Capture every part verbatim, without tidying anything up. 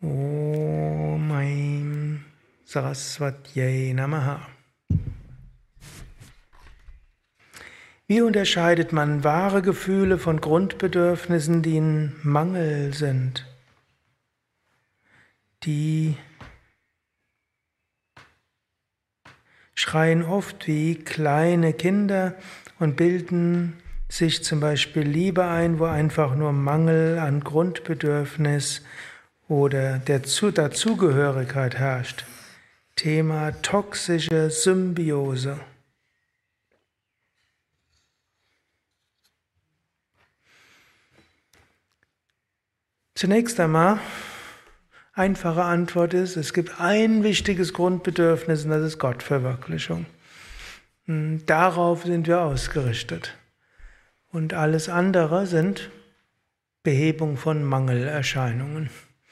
Om Aim Saraswatyai Namaha. Wie unterscheidet man wahre Gefühle von Grundbedürfnissen, die in Mangel sind? Die schreien oft wie kleine Kinder und bilden sich zum Beispiel Liebe ein, wo einfach nur Mangel an Grundbedürfnis oder der Dazugehörigkeit herrscht. Thema toxische Symbiose. Zunächst einmal, einfache Antwort ist, es gibt ein wichtiges Grundbedürfnis und das ist Gottverwirklichung. Darauf sind wir ausgerichtet. Und alles andere sind Behebung von Mangelerscheinungen.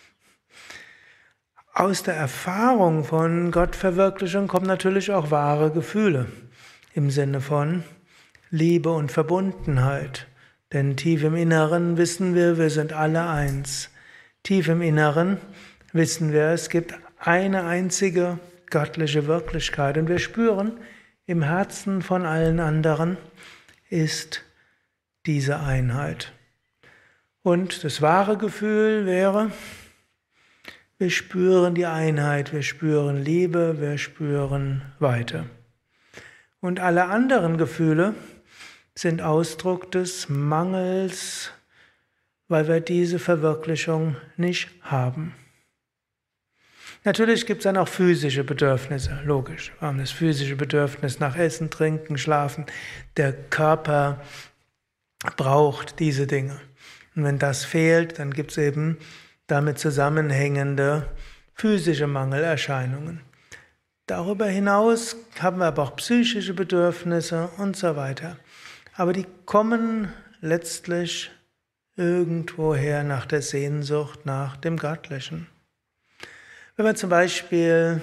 Aus der Erfahrung von Gottverwirklichung kommen natürlich auch wahre Gefühle im Sinne von Liebe und Verbundenheit. Denn tief im Inneren wissen wir, wir sind alle eins. Tief im Inneren wissen wir, es gibt eine einzige göttliche Wirklichkeit. Und wir spüren, im Herzen von allen anderen ist diese Einheit. Und das wahre Gefühl wäre, wir spüren die Einheit, wir spüren Liebe, wir spüren Weite. Und alle anderen Gefühle sind Ausdruck des Mangels, weil wir diese Verwirklichung nicht haben. Natürlich gibt es dann auch physische Bedürfnisse, logisch. Wir haben das physische Bedürfnis nach Essen, Trinken, Schlafen. Der Körper braucht diese Dinge. Und wenn das fehlt, dann gibt es eben damit zusammenhängende physische Mangelerscheinungen. Darüber hinaus haben wir aber auch psychische Bedürfnisse und so weiter. Aber die kommen letztlich irgendwoher nach der Sehnsucht nach dem Göttlichen. Wenn wir zum Beispiel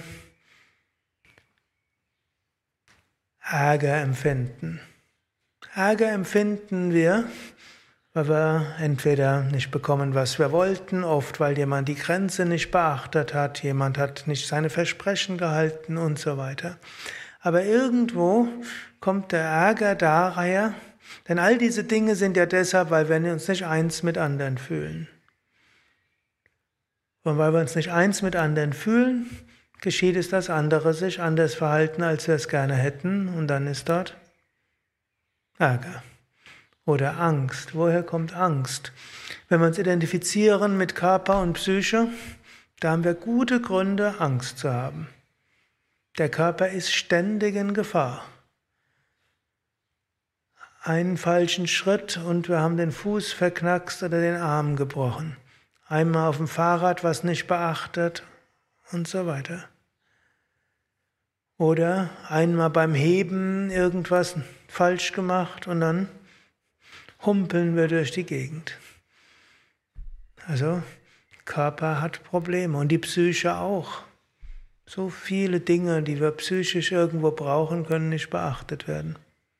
Ärger empfinden. Ärger empfinden wir, weil wir entweder nicht bekommen, was wir wollten, oft weil jemand die Grenze nicht beachtet hat, jemand hat nicht seine Versprechen gehalten und so weiter. Aber irgendwo kommt der Ärger daher, denn all diese Dinge sind ja deshalb, weil wir uns nicht eins mit anderen fühlen. Und weil wir uns nicht eins mit anderen fühlen, geschieht es, dass andere sich anders verhalten, als wir es gerne hätten, und dann ist dort Ärger. Oder Angst. Woher kommt Angst? Wenn wir uns identifizieren mit Körper und Psyche, da haben wir gute Gründe, Angst zu haben. Der Körper ist ständig in Gefahr. Einen falschen Schritt und wir haben den Fuß verknackst oder den Arm gebrochen. Einmal auf dem Fahrrad was nicht beachtet und so weiter. Oder einmal beim Heben irgendwas falsch gemacht und dann humpeln wir durch die Gegend. Also, Körper hat Probleme und die Psyche auch. So viele Dinge, die wir psychisch irgendwo brauchen, können nicht beachtet werden.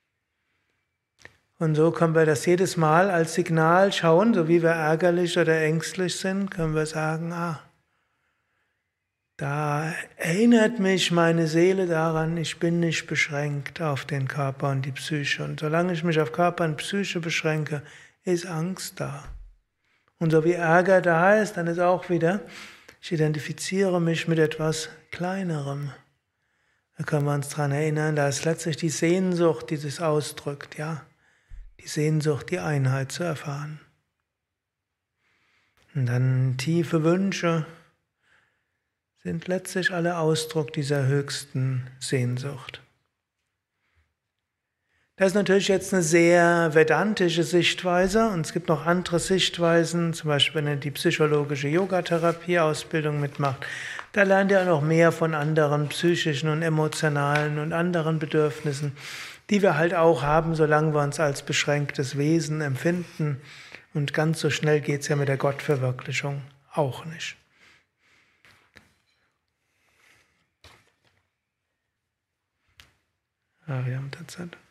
Und so können wir das jedes Mal als Signal schauen, so wie wir ärgerlich oder ängstlich sind, können wir sagen, ah, da erinnert mich meine Seele daran, ich bin nicht beschränkt auf den Körper und die Psyche. Und solange ich mich auf Körper und Psyche beschränke, ist Angst da. Und so wie Ärger da ist, dann ist auch wieder, ich identifiziere mich mit etwas Kleinerem. Da können wir uns daran erinnern, da ist letztlich die Sehnsucht, die das ausdrückt, ja. Die Sehnsucht, die Einheit zu erfahren. Und dann tiefe Wünsche sind letztlich alle Ausdruck dieser höchsten Sehnsucht. Das ist natürlich jetzt eine sehr vedantische Sichtweise und es gibt noch andere Sichtweisen, zum Beispiel wenn ihr die psychologische Yogatherapie-Ausbildung mitmacht, da lernt ihr auch noch mehr von anderen psychischen und emotionalen und anderen Bedürfnissen, die wir halt auch haben, solange wir uns als beschränktes Wesen empfinden. Und ganz so schnell geht es ja mit der Gottverwirklichung auch nicht. Ariam Tatsat.